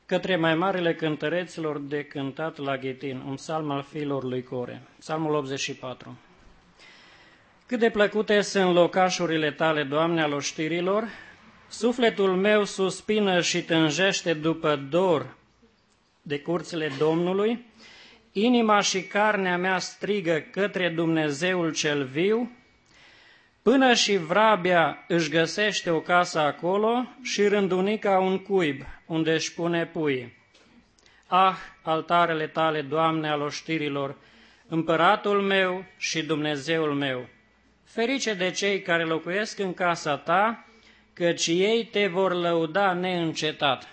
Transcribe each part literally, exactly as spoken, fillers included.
către mai marile cântăreților de cântat la ghetin, un psalm al fiilor lui Core. Psalmul optzeci și patru. Cât de plăcute sunt locașurile tale, Doamne, al oștirilor, sufletul meu suspină și tânjește după dor de curțile Domnului, inima și carnea mea strigă către Dumnezeul cel viu, până și vrabia își găsește o casă acolo și rândunica un cuib unde își pune pui. Ah, altarele tale, Doamne, al oștirilor, împăratul meu și Dumnezeul meu! Ferice de cei care locuiesc în casa ta, căci ei te vor lăuda neîncetat.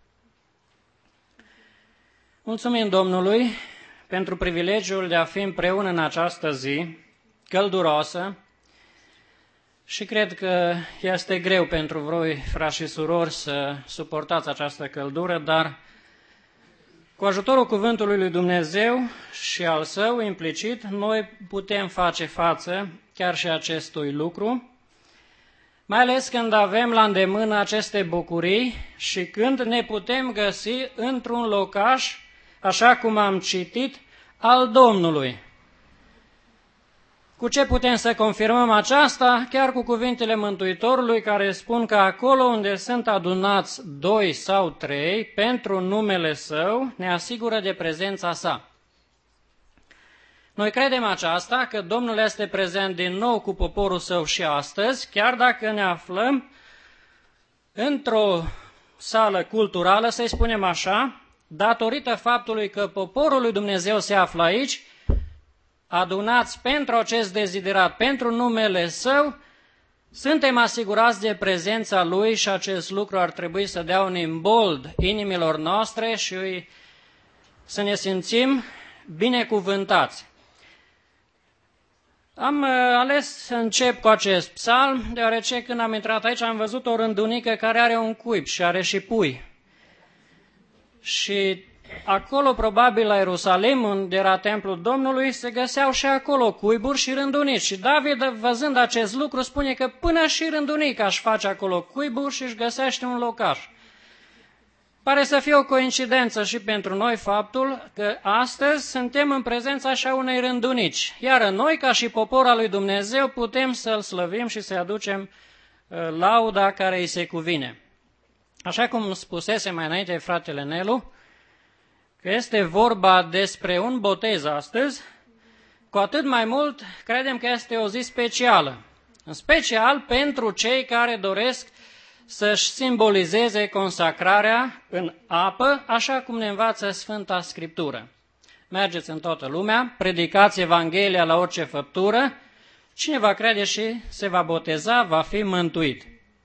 Mulțumim Domnului pentru privilegiul de a fi împreună în această zi călduroasă și cred că este greu pentru voi, frați și surori, să suportați această căldură, dar cu ajutorul cuvântului lui Dumnezeu și al său implicit, noi putem face față chiar și acestui lucru, mai ales când avem la îndemână aceste bucurii și când ne putem găsi într-un locaș, așa cum am citit, al Domnului. Cu ce putem să confirmăm aceasta? Chiar cu cuvintele Mântuitorului care spun că acolo unde sunt adunați doi sau trei pentru numele Său, ne asigură de prezența Sa. Noi credem aceasta, că Domnul este prezent din nou cu poporul Său și astăzi, chiar dacă ne aflăm într-o sală culturală, să-i spunem așa, datorită faptului că poporul lui Dumnezeu se află aici, adunați pentru acest deziderat, pentru numele Său, suntem asigurați de prezența Lui și acest lucru ar trebui să dea un imbold inimilor noastre și să ne simțim binecuvântați. Am ales să încep cu acest psalm, deoarece când am intrat aici am văzut o rândunică care are un cuib și are și pui. Și acolo, probabil la Ierusalim, unde era templul Domnului, se găseau și acolo cuiburi și rândunici. Și David, văzând acest lucru, spune că până și rândunica își face acolo cuiburi și își găsește un locaș. Pare să fie o coincidență și pentru noi faptul că astăzi suntem în prezența așa unei rândunici. Iar noi, ca și popor al lui Dumnezeu, putem să-L slăvim și să-i aducem lauda care îi se cuvine. Așa cum spusese mai înainte fratele Nelu, că este vorba despre un botez astăzi, cu atât mai mult credem că este o zi specială, în special pentru cei care doresc să-și simbolizeze consacrarea în apă, așa cum ne învață Sfânta Scriptură. Mergeți în toată lumea, predicați Evanghelia la orice făptură, cine va crede și se va boteza, va fi mântuit.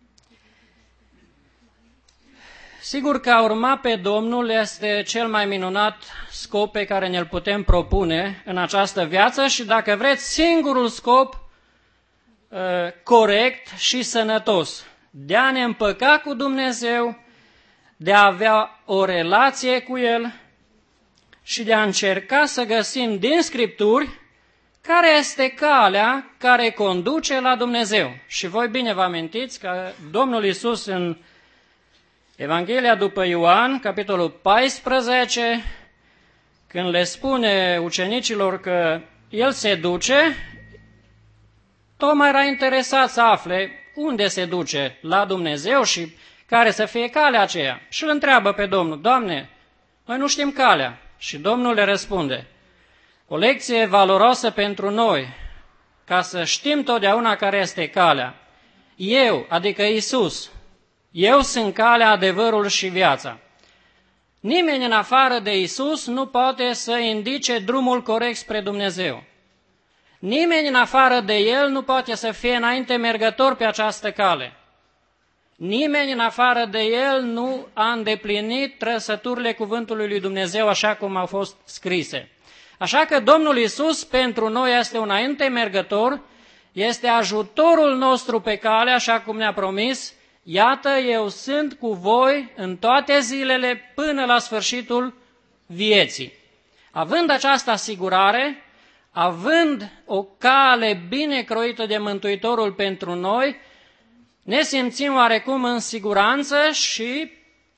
Sigur că a urma pe Domnul este cel mai minunat scop pe care ne-l putem propune în această viață și, dacă vreți, singurul scop uh, corect și sănătos, de a ne împăca cu Dumnezeu, de a avea o relație cu El și de a încerca să găsim din Scripturi care este calea care conduce la Dumnezeu. Și voi bine vă amintiți că Domnul Iisus în Evanghelia după Ioan, capitolul paisprezece, când le spune ucenicilor că El se duce, tocmai era interesat să afle unde se duce, la Dumnezeu, și care să fie calea aceea. Și îl întreabă pe Domnul: Doamne, noi nu știm calea. Și Domnul le răspunde: o lecție valoroasă pentru noi, ca să știm totdeauna care este calea. Eu, adică Iisus, eu sunt calea, adevărul și viața. Nimeni în afară de Iisus nu poate să indice drumul corect spre Dumnezeu. Nimeni în afară de El nu poate să fie înainte mergător pe această cale. Nimeni în afară de El nu a îndeplinit trăsăturile cuvântului lui Dumnezeu așa cum au fost scrise. Așa că Domnul Iisus pentru noi este un înainte mergător, este ajutorul nostru pe cale, așa cum ne-a promis: iată, eu sunt cu voi în toate zilele până la sfârșitul vieții. Având această asigurare, având o cale bine croită de Mântuitorul pentru noi, ne simțim oarecum în siguranță și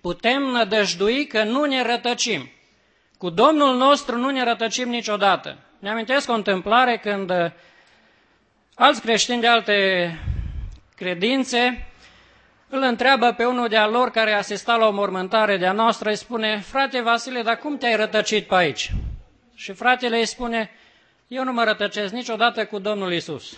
putem nădăjdui că nu ne rătăcim. Cu Domnul nostru nu ne rătăcim niciodată. Ne amintesc o întâmplare când alți creștini de alte credințe îl întreabă pe unul de-a lor care asista la o mormântare de-a noastră, îi spune: frate Vasile, dar cum te-ai rătăcit pe aici? Și fratele îi spune: eu nu mă rătăcesc niciodată cu Domnul Iisus.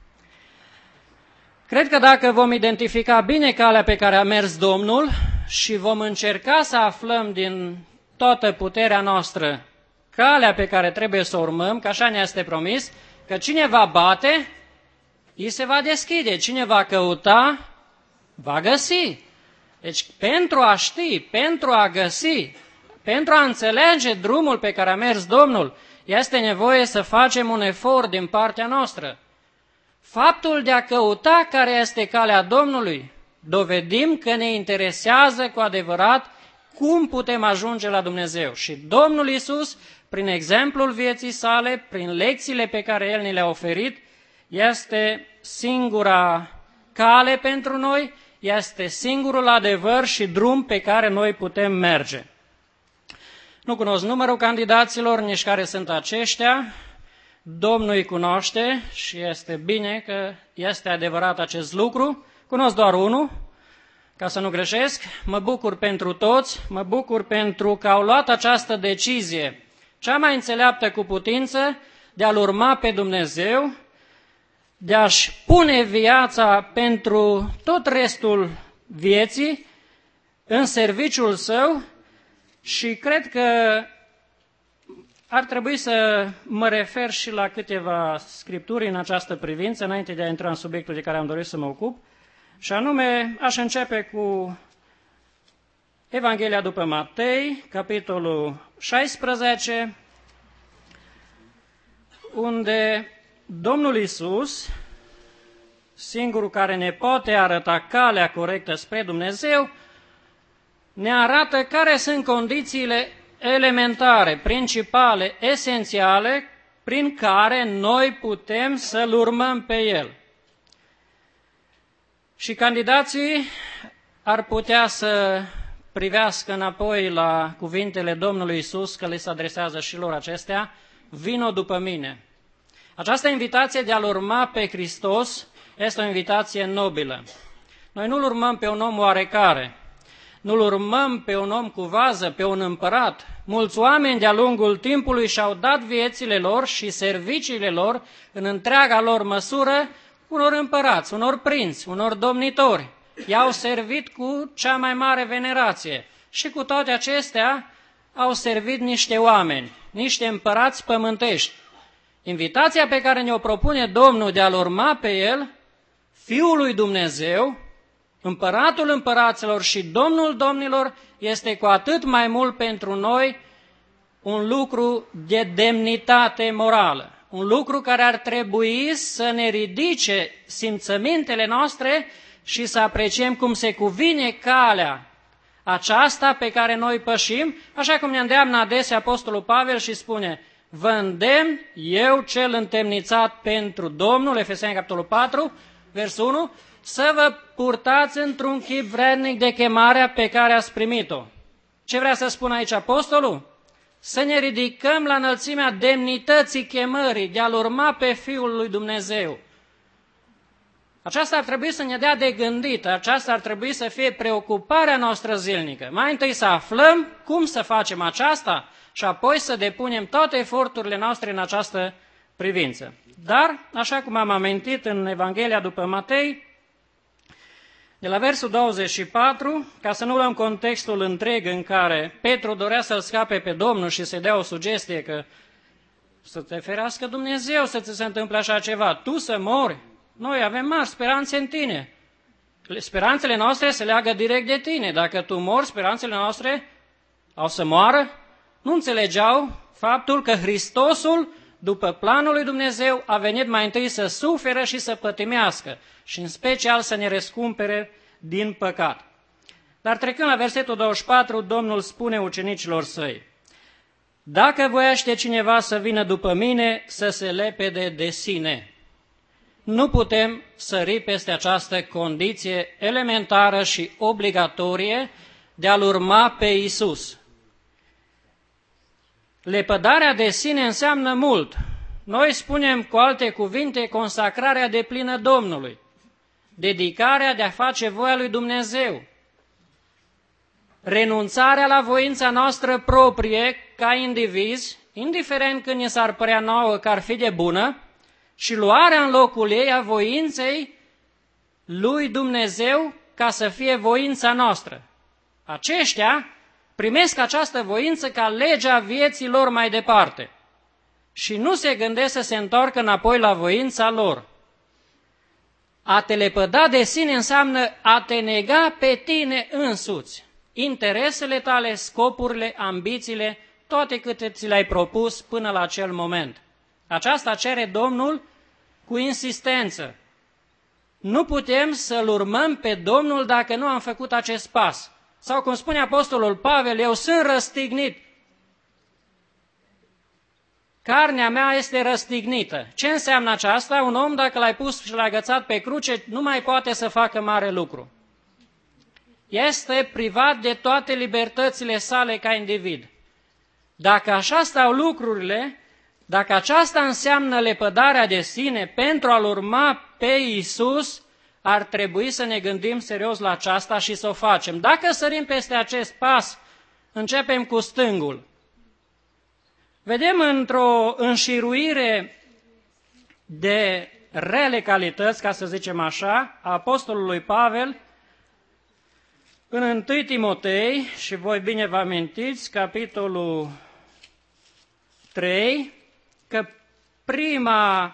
Cred că dacă vom identifica bine calea pe care a mers Domnul și vom încerca să aflăm din toată puterea noastră calea pe care trebuie să o urmăm, că așa ne este promis, că cine va bate, îi se va deschide, cine va căuta, va găsi. Deci pentru a ști, pentru a găsi, pentru a înțelege drumul pe care a mers Domnul, este nevoie să facem un efort din partea noastră. Faptul de a căuta care este calea Domnului, dovedim că ne interesează cu adevărat cum putem ajunge la Dumnezeu. Și Domnul Iisus, prin exemplul vieții sale, prin lecțiile pe care El ni le-a oferit, este singura cale pentru noi, este singurul adevăr și drum pe care noi putem merge. Nu cunosc numărul candidaților, nici care sunt aceștia. Domnul îi cunoaște și este bine că este adevărat acest lucru. Cunosc doar unul, ca să nu greșesc. Mă bucur pentru toți, mă bucur pentru că au luat această decizie, cea mai înțeleaptă cu putință, de a-L urma pe Dumnezeu, de a-și pune viața pentru tot restul vieții în serviciul Său. Și cred că ar trebui să mă refer și la câteva scripturi în această privință, înainte de a intra în subiectul de care am dorit să mă ocup. Și anume, aș începe cu Evanghelia după Matei, capitolul șaisprezece, unde Domnul Iisus, singurul care ne poate arăta calea corectă spre Dumnezeu, ne arată care sunt condițiile elementare, principale, esențiale, prin care noi putem să-L urmăm pe El. Și candidații ar putea să privească înapoi la cuvintele Domnului Iisus, că le se adresează și lor acestea: vino după mine. Această invitație de a-L urma pe Hristos este o invitație nobilă. Noi nu-L urmăm pe un om oarecare, nu-L urmăm pe un om cu vază, pe un împărat. Mulți oameni de-a lungul timpului și-au dat viețile lor și serviciile lor în întreaga lor măsură unor împărați, unor prinți, unor domnitori. I-au servit cu cea mai mare venerație și cu toate acestea au servit niște oameni, niște împărați pământești. Invitația pe care ne-o propune Domnul de a-L urma pe El, Fiul lui Dumnezeu, Împăratul împăraților și Domnul domnilor, este cu atât mai mult pentru noi un lucru de demnitate morală, un lucru care ar trebui să ne ridice simțămintele noastre și să apreciem cum se cuvine calea aceasta pe care noi pășim, așa cum ne îndeamnă adesea Apostolul Pavel și spune: vă îndemn eu cel întemnițat pentru Domnul, Efeseni capitolul patru, versul unu, să vă purtați într-un chip vrednic de chemarea pe care ați primit-o. Ce vrea să spună aici apostolul? Să ne ridicăm la înălțimea demnității chemării, de a-L urma pe Fiul lui Dumnezeu. Aceasta ar trebui să ne dea de gândit, aceasta ar trebui să fie preocuparea noastră zilnică. Mai întâi să aflăm cum să facem aceasta și apoi să depunem toate eforturile noastre în această privință. Dar, așa cum am amintit în Evanghelia după Matei, de la versul douăzeci și patru, ca să nu luăm contextul întreg în care Petru dorea să-L scape pe Domnul și să-i dea o sugestie că să te ferească Dumnezeu să ți se întâmple așa ceva, tu să mori, noi avem mari speranțe în tine. Speranțele noastre se leagă direct de tine. Dacă tu mori, speranțele noastre au să moară. Nu înțelegeau faptul că Hristosul, după planul lui Dumnezeu, a venit mai întâi să suferă și să pătimească și în special să ne răscumpere din păcat. Dar trecând la versetul douăzeci și patru, Domnul spune ucenicilor săi: dacă voiește cineva să vină după mine, să se lepede de sine. Nu putem sări peste această condiție elementară și obligatorie de a-L urma pe Iisus. Lepădarea de sine înseamnă mult. Noi spunem cu alte cuvinte consacrarea deplină Domnului, dedicarea de a face voia lui Dumnezeu, renunțarea la voința noastră proprie ca indivizi, indiferent când ne s-ar părea nouă că ar fi de bună, și luarea în locul ei a voinței lui Dumnezeu ca să fie voința noastră. Aceștia primesc această voință ca legea vieții lor mai departe și nu se gândesc să se întoarcă înapoi la voința lor. A te lepăda de sine înseamnă a te nega pe tine însuți, interesele tale, scopurile, ambițiile, toate câte ți le-ai propus până la acel moment. Aceasta cere Domnul cu insistență. Nu putem să-L urmăm pe Domnul dacă nu am făcut acest pas. Sau cum spune Apostolul Pavel, eu sunt răstignit. Carnea mea este răstignită. Ce înseamnă aceasta? Un om, dacă l-ai pus și l-ai agățat pe cruce, nu mai poate să facă mare lucru. Este privat de toate libertățile sale ca individ. Dacă așa stau lucrurile, dacă aceasta înseamnă lepădarea de sine pentru a-L urma pe Iisus, ar trebui să ne gândim serios la aceasta și să o facem. Dacă sărim peste acest pas, începem cu stângul. Vedem într-o înșiruire de rele calități, ca să zicem așa, a apostolului Pavel, în întâi Timotei, și voi bine vă amintiți, capitolul trei, că prima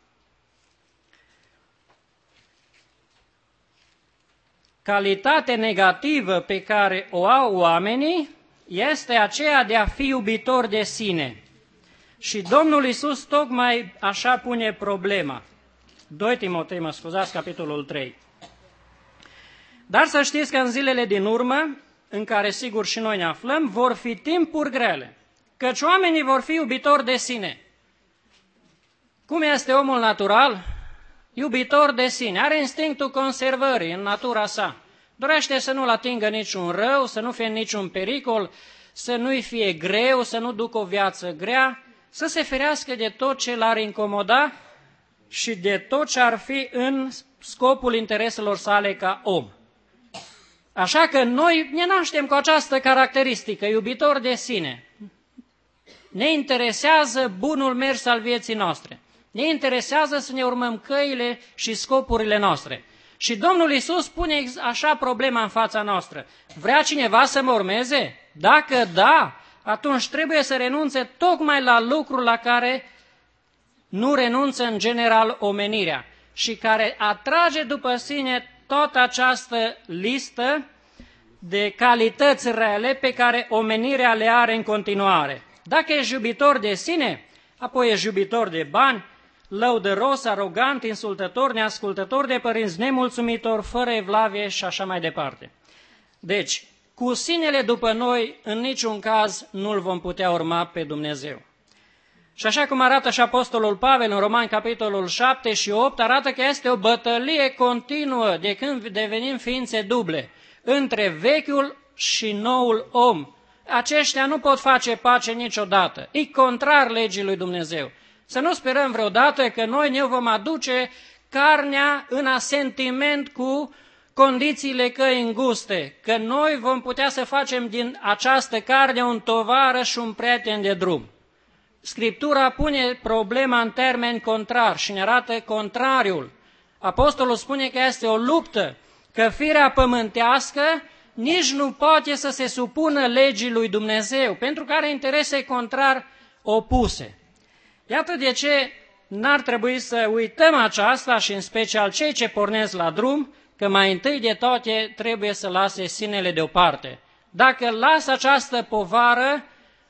calitate negativă pe care o au oamenii este aceea de a fi iubitor de sine. Și Domnul Iisus tocmai așa pune problema. doi Timotei, mă scuzați, capitolul trei. Dar să știți că în zilele din urmă, în care sigur și noi ne aflăm, vor fi timpuri grele, căci oamenii vor fi iubitori de sine. Cum este omul natural? Iubitor de sine, are instinctul conservării în natura sa. Dorește să nu-l atingă niciun rău, să nu fie niciun pericol, să nu-i fie greu, să nu ducă o viață grea, să se ferească de tot ce l-ar incomoda și de tot ce ar fi în scopul intereselor sale ca om. Așa că noi ne naștem cu această caracteristică, iubitor de sine. Ne interesează bunul mers al vieții noastre. Ne interesează să ne urmăm căile și scopurile noastre. Și Domnul Iisus pune așa problema în fața noastră. Vrea cineva să mă urmeze? Dacă da, atunci trebuie să renunțe tocmai la lucrul la care nu renunță în general omenirea și care atrage după sine toată această listă de calități rele pe care omenirea le are în continuare. Dacă ești iubitor de sine, apoi ești iubitor de bani, lăudăros, arogant, insultător, neascultător de părinți, nemulțumitor, fără evlavie și așa mai departe. Deci, cu sinele după noi, în niciun caz nu-L vom putea urma pe Dumnezeu. Și așa cum arată și Apostolul Pavel în Romani, capitolul șapte și opt, arată că este o bătălie continuă de când devenim ființe duble, între vechiul și noul om. Aceștia nu pot face pace niciodată, e contrar legii lui Dumnezeu. Să nu sperăm vreodată că noi ne vom aduce carnea în asentiment cu condițiile căii înguste, că noi vom putea să facem din această carne un tovarăș și un prieten de drum. Scriptura pune problema în termeni contrar și ne arată contrariul. Apostolul spune că este o luptă, că firea pământească nici nu poate să se supună legii lui Dumnezeu, pentru că are interese contrar opuse. Iată de ce n-ar trebui să uităm aceasta și în special cei ce pornesc la drum, că mai întâi de toate trebuie să lase sinele deoparte. Dacă lasă această povară,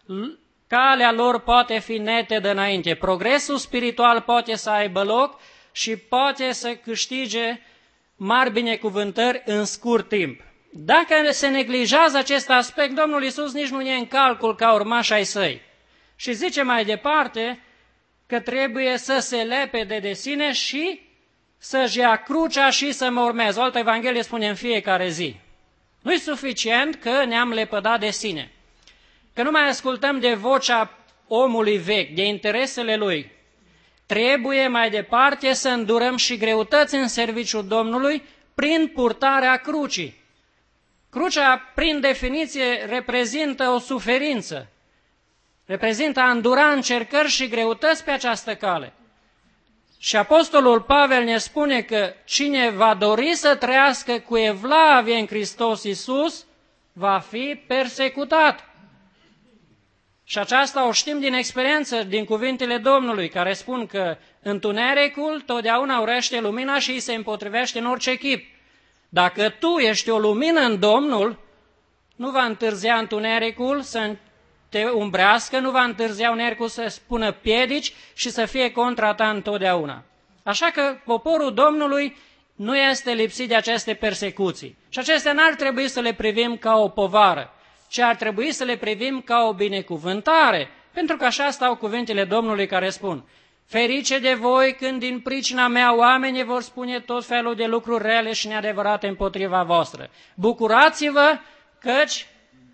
calea lor poate fi netedă înainte. Progresul spiritual poate să aibă loc și poate să câștige mari binecuvântări în scurt timp. Dacă se neglijează acest aspect, Domnul Iisus nici nu e în calcul ca urmași ai săi. Și zice mai departe că trebuie să se lepede de sine și să-și ia crucea și să mă urmeze. O altă Evanghelie spune în fiecare zi. Nu-i suficient că ne-am lepădat de sine, că nu mai ascultăm de vocea omului vechi, de interesele lui. Trebuie mai departe să îndurăm și greutăți în serviciul Domnului prin purtarea crucii. Crucea, prin definiție, reprezintă o suferință, reprezintă a îndura încercări și greutăți pe această cale. Și Apostolul Pavel ne spune că cine va dori să trăiască cu evlavie în Hristos Iisus, va fi persecutat. Și aceasta o știm din experiență, din cuvintele Domnului, care spun că întunericul totdeauna urește lumina și îi se împotrivește în orice chip. Dacă tu ești o lumină în Domnul, nu va întârzia întunericul să te umbrească, nu va întârzia întunericul să spună piedici și să fie contra ta întotdeauna. Așa că poporul Domnului nu este lipsit de aceste persecuții. Și acestea n-ar trebui să le privim ca o povară, ci ar trebui să le privim ca o binecuvântare, pentru că așa stau cuvintele Domnului care spun: ferice de voi când din pricina mea oamenii vor spune tot felul de lucruri rele și neadevărate împotriva voastră. Bucurați-vă, căci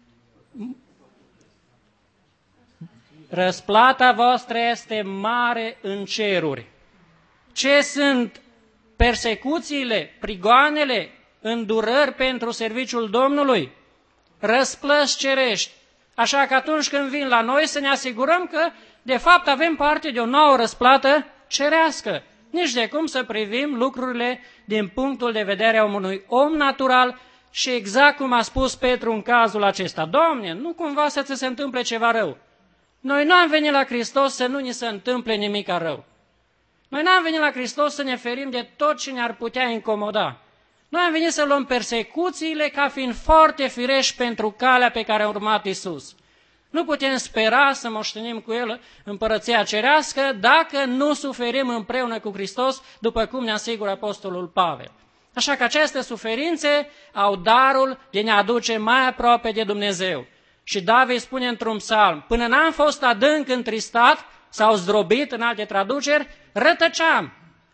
răsplata voastră este mare în ceruri. Ce sunt persecuțiile, prigoanele, îndurări pentru serviciul Domnului? Răsplăți cerești. Așa că atunci când vin la noi să ne asigurăm că de fapt avem parte de o nouă răsplată cerească. Nici de cum să privim lucrurile din punctul de vedere a unui om natural și exact cum a spus Petru în cazul acesta: Doamne, nu cumva să ți se întâmple ceva rău? Noi nu am venit la Hristos să nu ni se întâmple nimic rău. Noi nu am venit la Hristos să ne ferim de tot ce ne-ar putea incomoda. Noi am venit să luăm persecuțiile ca fiind foarte firești pentru calea pe care a urmat Iisus. Nu putem spera să moștenim cu El împărăția cerească dacă nu suferim împreună cu Hristos, după cum ne asigură Apostolul Pavel. Așa că aceste suferințe au darul de ne aduce mai aproape de Dumnezeu. Și David spune într-un psalm: până n-am fost adânc întristat sau zdrobit în alte traduceri, rătăceam.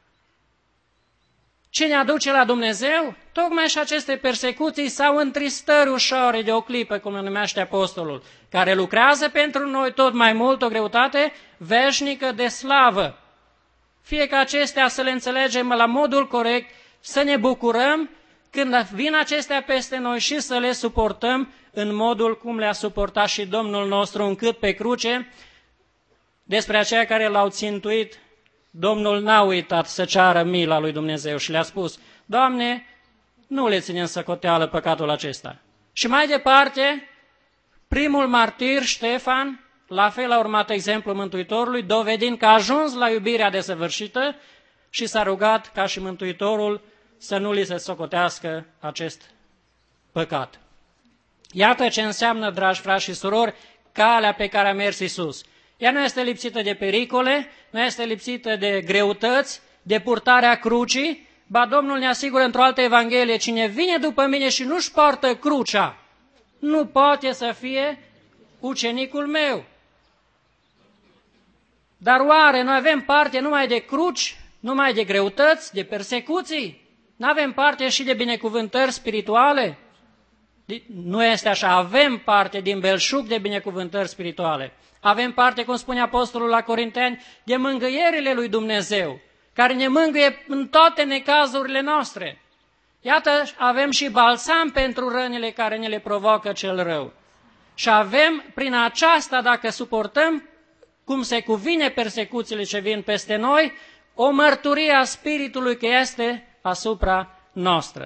Ce ne aduce la Dumnezeu? Tocmai și aceste persecuții sau întristări ușoare de o clipă, cum le numește Apostolul, care lucrează pentru noi tot mai mult o greutate veșnică de slavă. Fie ca acestea să le înțelegem la modul corect, să ne bucurăm când vin acestea peste noi și să le suportăm în modul cum le-a suportat și Domnul nostru, încât pe cruce, despre aceia care l-au țintuit, Domnul n-a uitat să ceară mila lui Dumnezeu și le-a spus: Doamne, nu le ținem socoteală păcatul acesta. Și mai departe, primul martir, Ștefan, la fel a urmat exemplul Mântuitorului, dovedind că a ajuns la iubirea desăvârșită și s-a rugat ca și Mântuitorul să nu li se socotească acest păcat. Iată ce înseamnă, dragi frați și surori, calea pe care a mers Iisus. Ea nu este lipsită de pericole, nu este lipsită de greutăți, de purtarea crucii, ba Domnul ne asigură într-o altă Evanghelie: cine vine după mine și nu-și poartă crucea, nu poate să fie ucenicul meu. Dar oare noi avem parte numai de cruci, numai de greutăți, de persecuții? Nu avem parte și de binecuvântări spirituale? Nu este așa, avem parte din belșug de binecuvântări spirituale. Avem parte, cum spune Apostolul la Corinteni, de mângâierile lui Dumnezeu, care ne mângâie în toate necazurile noastre. Iată, avem și balsam pentru rănile care ne le provoacă cel rău. Și avem, prin aceasta, dacă suportăm cum se cuvine persecuțiile ce vin peste noi, o mărturie a Spiritului că este asupra noastră.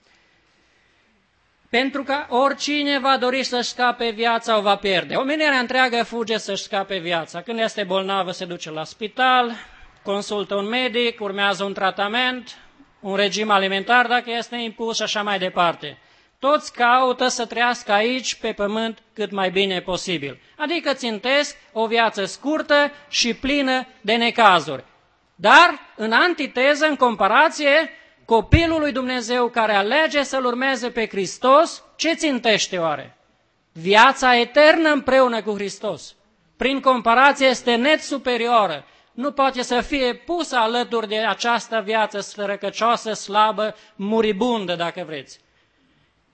Pentru că oricine va dori să-și scape viața, o va pierde. Omenirea întreagă fuge să-și scape viața. Când este bolnavă, se duce la spital, consultă un medic, urmează un tratament, un regim alimentar dacă este impus și așa mai departe. Toți caută să trăiască aici, pe pământ, cât mai bine posibil. Adică țintesc o viață scurtă și plină de necazuri. Dar, în antiteză, în comparație, copilul lui Dumnezeu care alege să-L urmeze pe Hristos, ce țintește oare? Viața eternă împreună cu Hristos. Prin comparație este net superioară. Nu poate să fie pusă alături de această viață sărăcăcioasă, slabă, muribundă, dacă vreți.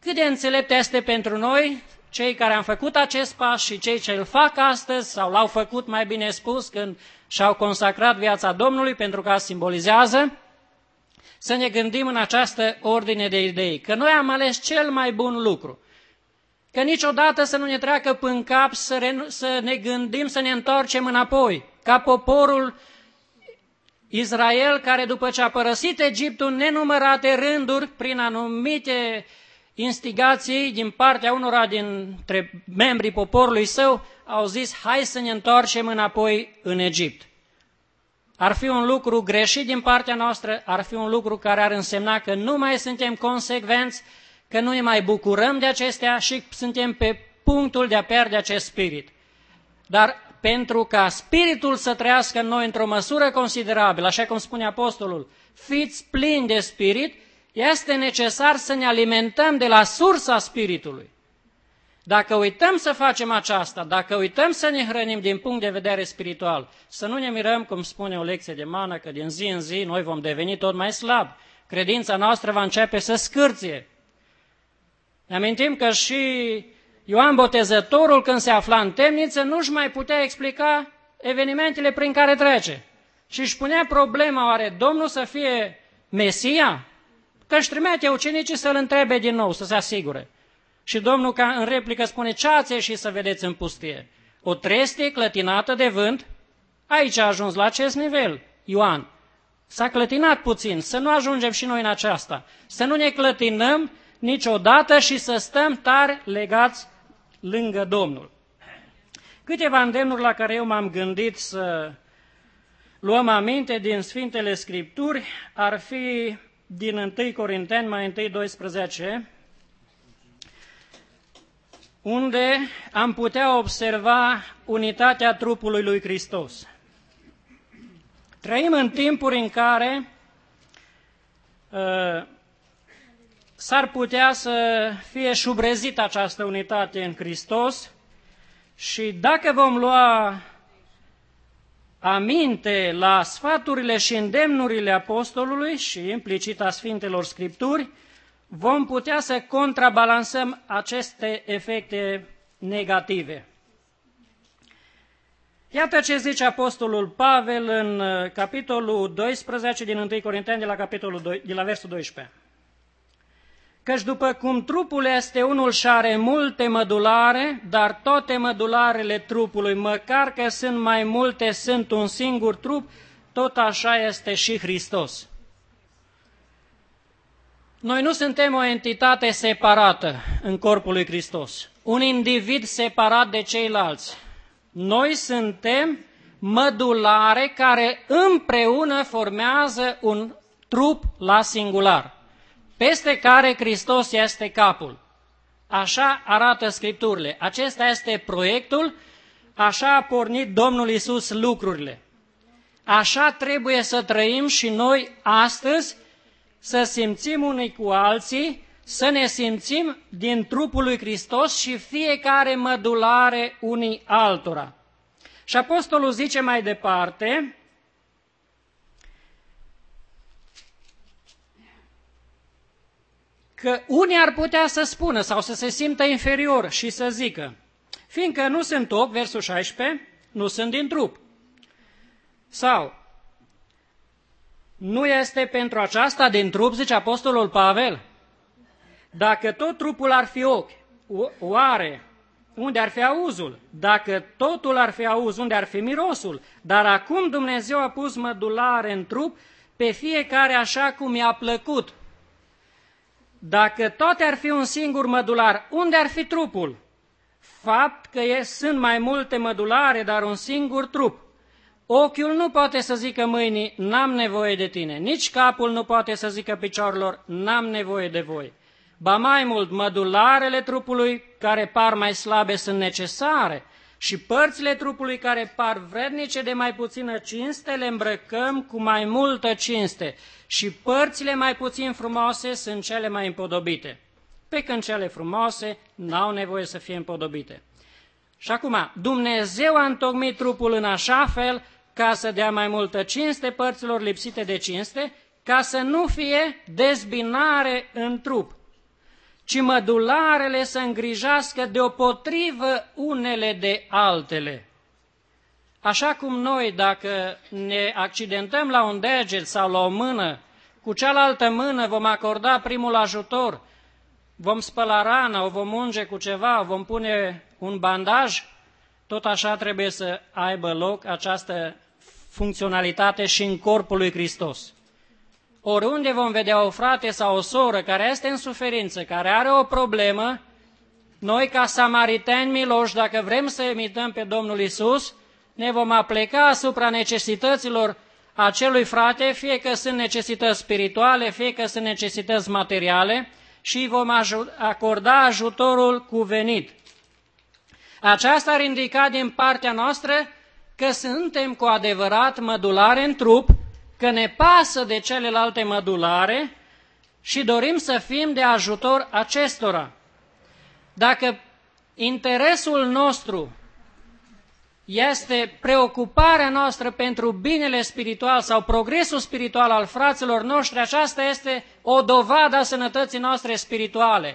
Cât de înțelept este pentru noi, cei care am făcut acest pas și cei ce îl fac astăzi, sau l-au făcut, mai bine spus, când și-au consacrat viața Domnului, pentru că simbolizează, să ne gândim în această ordine de idei, că noi am ales cel mai bun lucru, că niciodată să nu ne treacă până cap să, re, să ne gândim să ne întoarcem înapoi, ca poporul Israel, care după ce a părăsit Egiptul în nenumărate rânduri, prin anumite instigații din partea unora dintre membrii poporului său, au zis, hai să ne întoarcem înapoi în Egipt. Ar fi un lucru greșit din partea noastră, ar fi un lucru care ar însemna că nu mai suntem consecvenți, că nu ne mai bucurăm de acestea și suntem pe punctul de a pierde acest spirit. Dar pentru ca spiritul să trăiască în noi într-o măsură considerabilă, așa cum spune apostolul, fiți plini de spirit, este necesar să ne alimentăm de la sursa spiritului. Dacă uităm să facem aceasta, dacă uităm să ne hrănim din punct de vedere spiritual, să nu ne mirăm, cum spune o lecție de mană, că din zi în zi noi vom deveni tot mai slabi. Credința noastră va începe să scârție. Ne amintim că și Ioan Botezătorul, când se afla în temniță, nu-și mai putea explica evenimentele prin care trece. Și își punea problema, oare Domnul să fie Mesia? Că își trimite ucenicii să-l întrebe din nou, să se asigure. Și Domnul ca în replică spune, ce ați ieșit să vedeți în pustie? O trestie clătinată de vânt? Aici a ajuns la acest nivel, Ioan. S-a clătinat puțin, să nu ajungem și noi în aceasta. Să nu ne clătinăm niciodată și să stăm tari legați lângă Domnul. Câteva îndemnuri la care eu m-am gândit să luăm aminte din Sfintele Scripturi ar fi din întâi Corinteni, mai întâi doisprezece, unde am putea observa unitatea trupului lui Hristos. Trăim în timpuri în care uh, s-ar putea să fie șubrezită această unitate în Hristos și dacă vom lua aminte la sfaturile și îndemnurile apostolului și implicit a Sfintelor Scripturi, vom putea să contrabalansăm aceste efecte negative. Iată ce zice apostolul Pavel în capitolul doisprezece din întâi Corinteni, de la, capitolul doi, de la versul doisprezece. Căci după cum trupul este unul și are multe mădulare, dar toate mădularele trupului, măcar că sunt mai multe, sunt un singur trup, tot așa este și Hristos. Noi nu suntem o entitate separată în corpul lui Hristos, un individ separat de ceilalți. Noi suntem mădulare care împreună formează un trup la singular, peste care Hristos este capul. Așa arată Scripturile. Acesta este proiectul, așa a pornit Domnul Iisus lucrurile. Așa trebuie să trăim și noi astăzi, să simțim unii cu alții, să ne simțim din trupul lui Hristos și fiecare mădulare unii altora. Și apostolul zice mai departe, că unii ar putea să spună sau să se simtă inferior și să zică, fiindcă nu sunt ochi, versul șaisprezece, nu sunt din trup. Sau, nu este pentru aceasta din trup, zice apostolul Pavel? Dacă tot trupul ar fi ochi, oare unde ar fi auzul? Dacă totul ar fi auz, unde ar fi mirosul? Dar acum Dumnezeu a pus mădulare în trup pe fiecare așa cum i-a plăcut. Dacă toate ar fi un singur mădular, unde ar fi trupul? Fapt că e, sunt mai multe mădulare, dar un singur trup. Ochiul nu poate să zică mâinii, n-am nevoie de tine. Nici capul nu poate să zică picioarelor, n-am nevoie de voi. Ba mai mult, mădularele trupului care par mai slabe sunt necesare și părțile trupului care par vrednice de mai puțină cinste le îmbrăcăm cu mai multă cinste și părțile mai puțin frumoase sunt cele mai împodobite, pe când cele frumoase n-au nevoie să fie împodobite. Și acum, Dumnezeu a întocmit trupul în așa fel ca să dea mai multă cinste părților lipsite de cinste, ca să nu fie dezbinare în trup, ci mădularele să îngrijească deopotrivă unele de altele. Așa cum noi, dacă ne accidentăm la un deget sau la o mână, cu cealaltă mână vom acorda primul ajutor, vom spăla rana, o vom unge cu ceva, o vom pune un bandaj, tot așa trebuie să aibă loc această funcționalitate și în corpul lui Hristos. Oriunde vom vedea o frate sau o soră care este în suferință, care are o problemă, noi ca samariteni miloși, dacă vrem să imităm pe Domnul Iisus, ne vom apleca asupra necesităților acelui frate, fie că sunt necesități spirituale, fie că sunt necesități materiale, și îi vom acorda ajutorul cuvenit. Aceasta ar indica din partea noastră că suntem cu adevărat mădulare în trup, că ne pasă de celelalte mădulare și dorim să fim de ajutor acestora. Dacă interesul nostru este preocuparea noastră pentru binele spiritual sau progresul spiritual al fraților noștri, aceasta este o dovadă a sănătății noastre spirituale.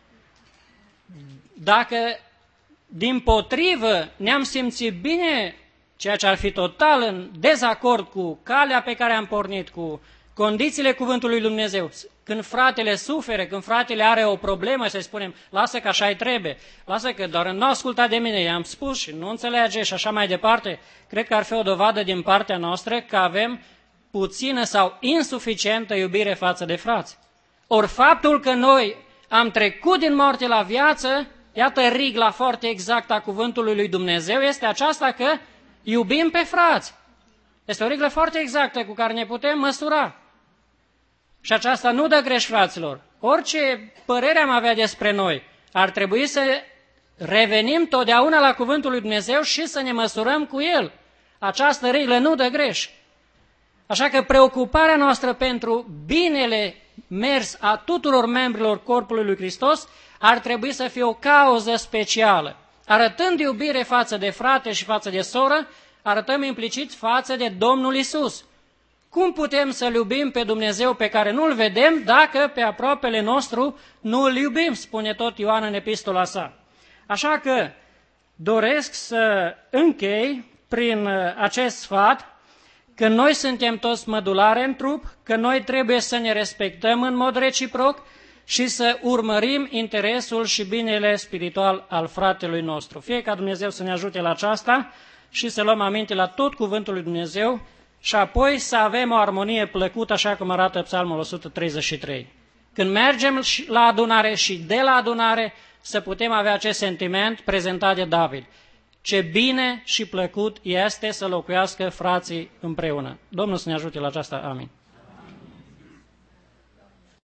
Dacă, dimpotrivă, ne-am simțit bine, ceea ce ar fi total în dezacord cu calea pe care am pornit, cu condițiile cuvântului lui Dumnezeu, când fratele suferă, când fratele are o problemă, să-i spunem, lasă că așa-i trebuie, lasă că doar nu asculta de mine, i-am spus și nu înțelege și așa mai departe, cred că ar fi o dovadă din partea noastră că avem puțină sau insuficientă iubire față de frați. Ori faptul că noi am trecut din moarte la viață, iată rigla foarte exactă a cuvântului lui Dumnezeu, este aceasta că iubim pe frați. Este o reglă foarte exactă cu care ne putem măsura. Și aceasta nu dă greș, fraților. Orice părere am avea despre noi, ar trebui să revenim totdeauna la cuvântul lui Dumnezeu și să ne măsurăm cu el. Această reglă nu dă greș. Așa că preocuparea noastră pentru binele mers a tuturor membrilor corpului lui Hristos ar trebui să fie o cauză specială. Arătând iubire față de frate și față de soră, arătăm implicit față de Domnul Iisus. Cum putem să-L iubim pe Dumnezeu pe care nu-L vedem dacă pe aproapele nostru nu îl iubim, spune tot Ioan în epistola sa. Așa că doresc să închei prin acest sfat că noi suntem toți mădulare în trup, că noi trebuie să ne respectăm în mod reciproc și să urmărim interesul și binele spiritual al fratelui nostru. Fie ca Dumnezeu să ne ajute la aceasta și să luăm aminte la tot cuvântul lui Dumnezeu și apoi să avem o armonie plăcută, așa cum arată Psalmul o sută treizeci și trei. Când mergem la adunare și de la adunare, să putem avea acest sentiment prezentat de David. Ce bine și plăcut este să locuiască frații împreună. Domnul să ne ajute la aceasta. Amin.